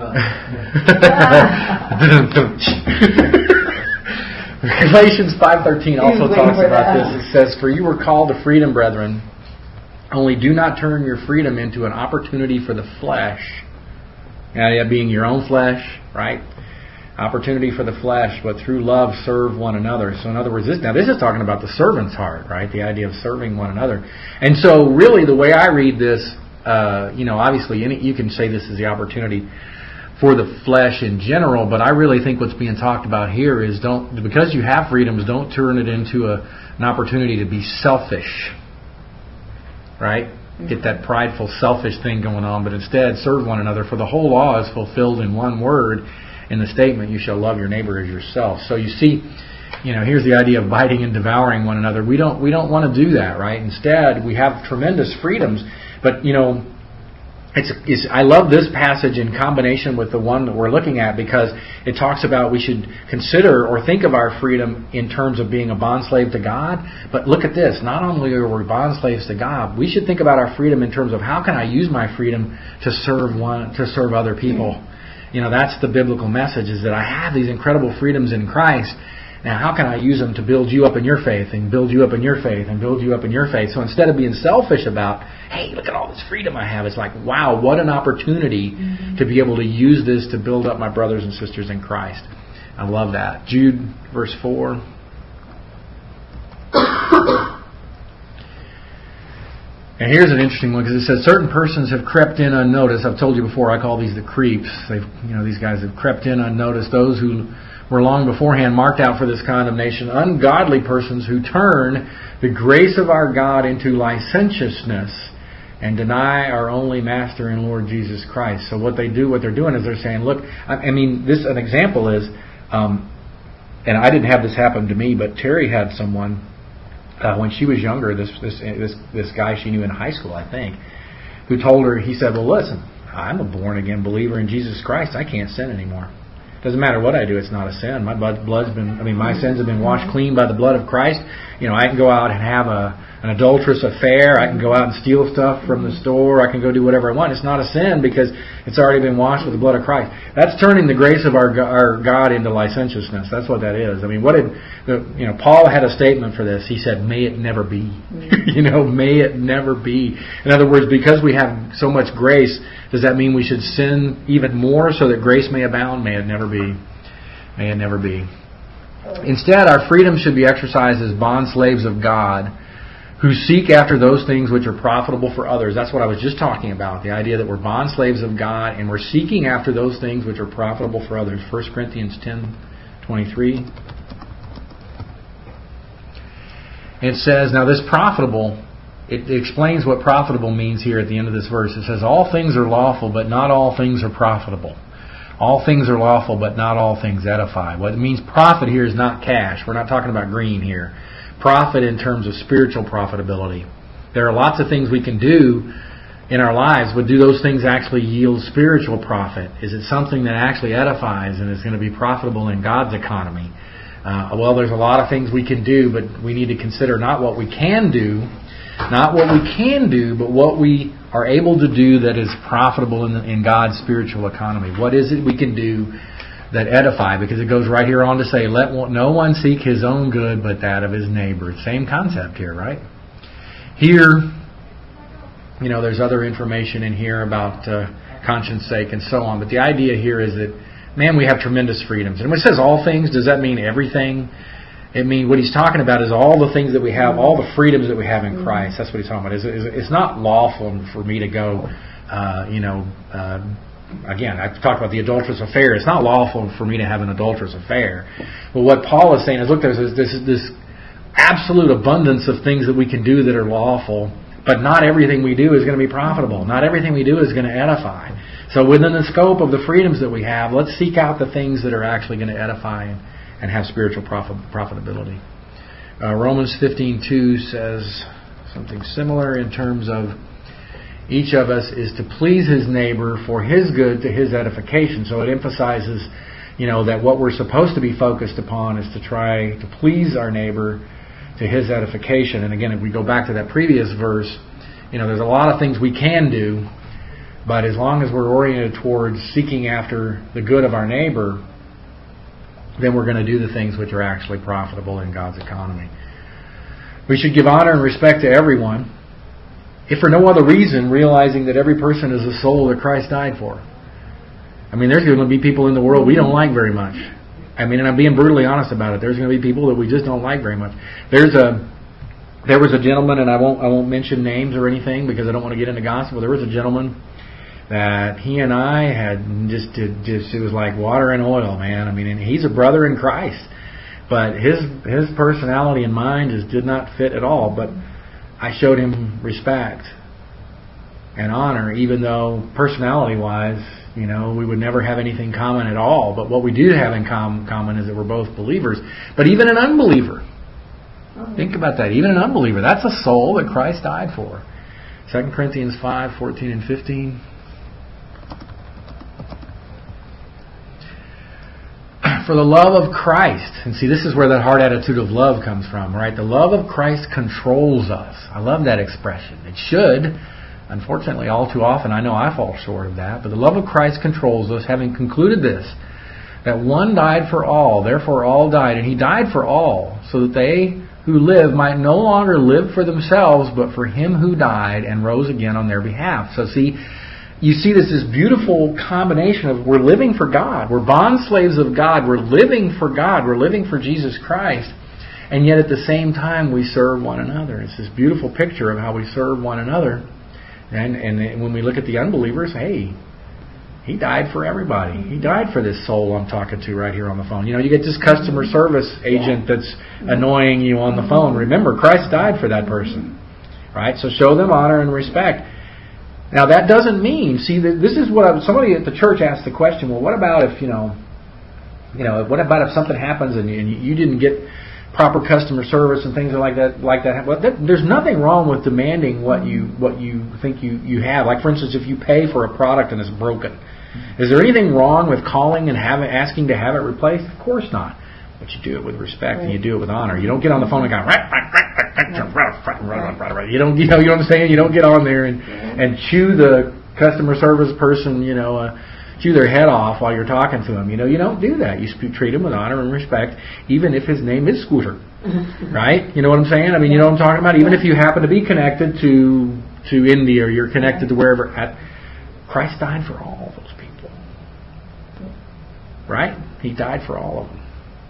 Galatians five thirteen also Waiting talks for about that. this. It says, "For you were called to freedom, brethren. Only do not turn your freedom into an opportunity for the flesh." Now, that being your own flesh, right? Opportunity for the flesh, but through love serve one another. So in other words, this, now this is talking about the servant's heart, right? The idea of serving one another. And so really the way I read this, uh, you know, obviously any, you can say this is the opportunity for the flesh in general, but I really think what's being talked about here is don't, because you have freedoms, don't turn it into a, an opportunity to be selfish, right? Get that prideful, selfish thing going on, but instead serve one another. For the whole law is fulfilled in one word, in the statement, "You shall love your neighbor as yourself." So you see, you know, here's the idea of biting and devouring one another. We don't we don't want to do that, right? Instead, we have tremendous freedoms, but you know, it's, it's I love this passage in combination with the one that we're looking at because it talks about we should consider or think of our freedom in terms of being a bondslave to God. But look at this: not only are we bondslaves to God, we should think about our freedom in terms of how can I use my freedom to serve one to serve other people. You know, that's the biblical message, is that I have these incredible freedoms in Christ. Now, how can I use them to build you up in your faith and build you up in your faith and build you up in your faith? So instead of being selfish about, hey, look at all this freedom I have, it's like, wow, what an opportunity mm-hmm. to be able to use this to build up my brothers and sisters in Christ. I love that. Jude, verse four. And here's an interesting one because it says certain persons have crept in unnoticed. I've told you before, I call these the creeps. They've, you know, these guys have crept in unnoticed. Those who were long beforehand marked out for this condemnation. Ungodly persons who turn the grace of our God into licentiousness and deny our only Master and Lord Jesus Christ. So what they do, what they're doing is they're saying, look, I, I mean, this an example is, um, and I didn't have this happen to me, but Terry had someone uh, when she was younger. This this this this guy she knew in high school, I think, who told her. He said, "Well, listen, I'm a born again believer in Jesus Christ. I can't sin anymore. Doesn't matter what I do; it's not a sin. My blood, blood's been, I mean, my sins have been washed clean by the blood of Christ. You know, I can go out and have a an adulterous affair. I can go out and steal stuff from the store. I can go do whatever I want. It's not a sin because it's already been washed with the blood of Christ. That's turning the grace of our our God into licentiousness. That's what that is. I mean, what did the, you know? Paul had a statement for this. He said, "May it never be." you know, may it never be. In other words, because we have so much grace, does that mean we should sin even more so that grace may abound? May it never be. May it never be. Instead, our freedom should be exercised as bond slaves of God, who seek after those things which are profitable for others. That's what I was just talking about, the idea that we're bond slaves of God and we're seeking after those things which are profitable for others. First Corinthians ten twenty-three. It says, now this profitable, it explains what profitable means here at the end of this verse. It says, all things are lawful, but not all things are profitable. All things are lawful, but not all things edify. What it means profit here is not cash. We're not talking about green here. Profit in terms of spiritual profitability. There are lots of things we can do in our lives, but do those things actually yield spiritual profit? Is it something that actually edifies and is going to be profitable in God's economy? Uh, well, there's a lot of things we can do, but we need to consider not what we can do, not what we can do, but what we are able to do that is profitable in, the, in God's spiritual economy. What is it we can do that edify? Because it goes right here on to say, let no one seek his own good but that of his neighbor. Same concept here, right? Here, you know, there's other information in here about uh, conscience sake and so on. But the idea here is that, man, we have tremendous freedoms. And when it says all things, does that mean everything? It means what he's talking about is all the things that we have, all the freedoms that we have in Christ. That's what he's talking about. It's, it's not lawful for me to go, uh, you know, uh, again, I've talked about the adulterous affair. It's not lawful for me to have an adulterous affair. But what Paul is saying is, look, there's this, this absolute abundance of things that we can do that are lawful, but not everything we do is going to be profitable. Not everything we do is going to edify. So within the scope of the freedoms that we have, let's seek out the things that are actually going to edify and have spiritual profit, profitability. Uh, Romans fifteen two says something similar in terms of each of us is to please his neighbor for his good to his edification. So it emphasizes, you know, that what we're supposed to be focused upon is to try to please our neighbor to his edification. And again, if we go back to that previous verse, you know, there's a lot of things we can do, but as long as we're oriented towards seeking after the good of our neighbor, then we're going to do the things which are actually profitable in God's economy. We should give honor and respect to everyone, if for no other reason, realizing that every person is a soul that Christ died for. I mean, there's going to be people in the world we don't like very much. I mean, and I'm being brutally honest about it. There's going to be people that we just don't like very much. There's a, there was a gentleman, and I won't, I won't mention names or anything because I don't want to get into gossip. But there was a gentleman that he and I had just, just it was like water and oil, man. I mean, and he's a brother in Christ, but his his personality and mind just did not fit at all. But I showed him respect and honor, even though personality-wise, you know, we would never have anything common at all. But what we do have in com- common is that we're both believers. But even an unbeliever, oh. Think about that. Even an unbeliever, that's a soul that Christ died for. Second Corinthians five fourteen and fifteen. For the love of Christ, and see, this is where that hard attitude of love comes from, right? The love of Christ controls us. I love that expression. It should. Unfortunately, all too often, I know I fall short of that. But the love of Christ controls us, having concluded this, that one died for all, therefore all died. And he died for all, so that they who live might no longer live for themselves, but for him who died and rose again on their behalf. So see, you see this, this beautiful combination of we're living for God. We're bond slaves of God. We're living for God. We're living for Jesus Christ. And yet at the same time, we serve one another. It's this beautiful picture of how we serve one another. And, and when we look at the unbelievers, hey, he died for everybody. He died for this soul I'm talking to right here on the phone. You know, you get this customer service agent that's annoying you on the phone. Remember, Christ died for that person. Right? So show them honor and respect. Now that doesn't mean, see, this is what I, somebody at the church asked the question. Well, what about if you know, you know, what about if something happens and you, and you didn't get proper customer service and things like that? Like that, well, that, there's nothing wrong with demanding what you what you think you, you have. Like for instance, if you pay for a product and it's broken, is there anything wrong with calling and having asking to have it replaced? Of course not. But you do it with respect and you do it with honor. You don't get on the phone and go, you don't, you know, you know what I'm saying? You don't get on there and, and chew the customer service person, you know, uh, chew their head off while you're talking to them. You know, you don't do that. You treat him with honor and respect, even if his name is Scooter, right? You know what I'm saying? I mean, you know what I'm talking about? Even if you happen to be connected to to India or you're connected to wherever, at, Christ died for all those people, right? He died for all of them.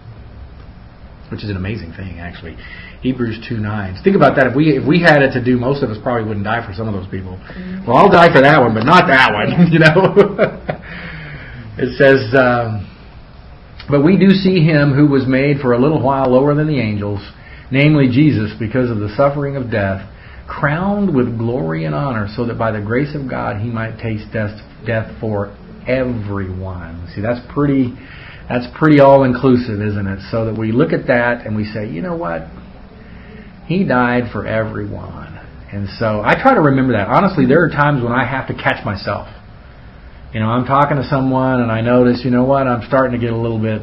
Which is an amazing thing, actually. Hebrews two nine. Think about that. If we if we had it to do, most of us probably wouldn't die for some of those people. Mm-hmm. Well, I'll die for that one, but not that one. You know. It says, um, but we do see him who was made for a little while lower than the angels, namely Jesus, because of the suffering of death, crowned with glory and honor, so that by the grace of God he might taste death, death for everyone. See, that's pretty. That's pretty all-inclusive, isn't it? So that we look at that and we say, you know what? He died for everyone. And so I try to remember that. Honestly, there are times when I have to catch myself. You know, I'm talking to someone and I notice, you know what? I'm starting to get a little bit,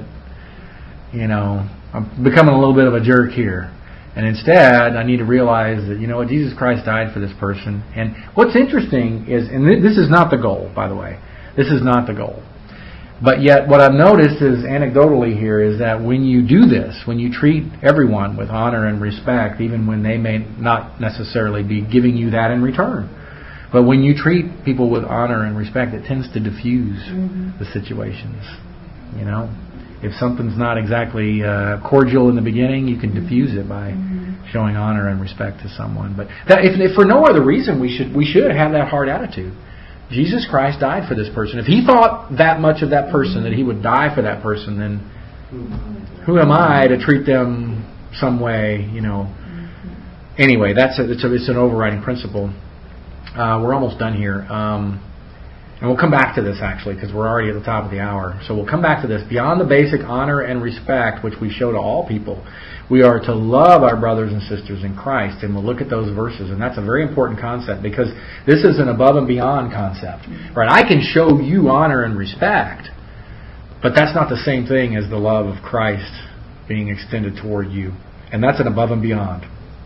you know, I'm becoming a little bit of a jerk here. And instead, I need to realize that, you know what? Jesus Christ died for this person. And what's interesting is, and this is not the goal, by the way. This is not the goal. But yet, what I've noticed is, anecdotally here, is that when you do this, when you treat everyone with honor and respect, even when they may not necessarily be giving you that in return, but when you treat people with honor and respect, it tends to diffuse mm-hmm. the situations. You know, if something's not exactly uh, cordial in the beginning, you can diffuse it by mm-hmm. showing honor and respect to someone. But that, if, if for no other reason, we should we should have that hard attitude. Jesus Christ died for this person. If He thought that much of that person, that He would die for that person, then who am I to treat them some way, you know? Anyway, that's a, it's, a, it's an overriding principle. Uh, we're almost done here. Um, and we'll come back to this, actually, because we're already at the top of the hour. So we'll come back to this. Beyond the basic honor and respect, which we show to all people, we are to love our brothers and sisters in Christ. And we'll look at those verses. And that's a very important concept, because this is an above and beyond concept. Right? I can show you honor and respect, but that's not the same thing as the love of Christ being extended toward you. And that's an above and beyond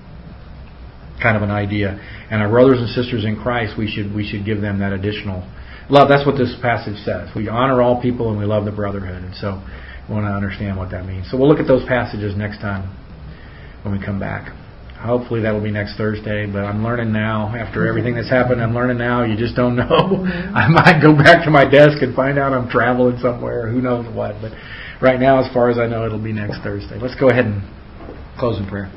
kind of an idea. And our brothers and sisters in Christ, we should we should give them that additional love. That's what this passage says. We honor all people and we love the brotherhood. And so we want to understand what that means. So we'll look at those passages next time when we come back. Hopefully that will be next Thursday. But I'm learning now, after everything that's happened, I'm learning now, you just don't know. I might go back to my desk and find out I'm traveling somewhere. Who knows what. But right now, as far as I know, it'll be next Thursday. Let's go ahead and close in prayer.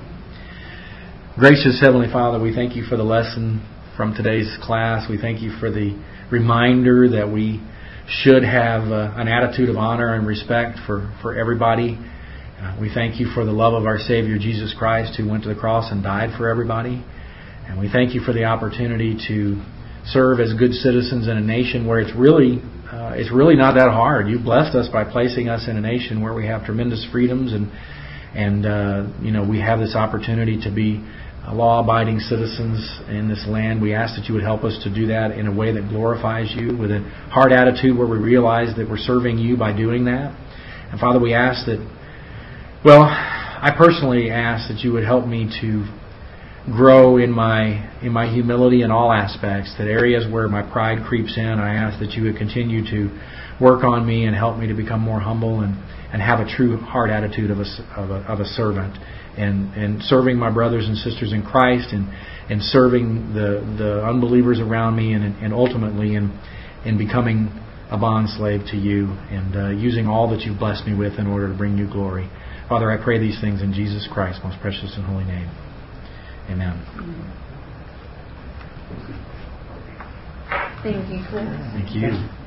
Gracious Heavenly Father, we thank You for the lesson from today's class. We thank You for the reminder that we should have uh, an attitude of honor and respect for, for everybody. Uh, we thank You for the love of our Savior Jesus Christ, who went to the cross and died for everybody. And we thank You for the opportunity to serve as good citizens in a nation where it's really uh, it's really not that hard. You've blessed us by placing us in a nation where we have tremendous freedoms, and and uh, you know we have this opportunity to be law-abiding citizens in this land. We ask that You would help us to do that in a way that glorifies You, with a hard attitude where we realize that we're serving You by doing that. And Father, we ask that, well, I personally ask that You would help me to grow in my in my humility in all aspects, that areas where my pride creeps in, I ask that You would continue to work on me and help me to become more humble and, and have a true heart attitude of a, of a, of a servant. And, and serving my brothers and sisters in Christ, and, and serving the, the unbelievers around me, and, and ultimately in, in becoming a bond slave to You, and uh, using all that You've blessed me with in order to bring You glory. Father, I pray these things in Jesus Christ's most precious and holy name. Amen. Thank you, Cliff. Thank you.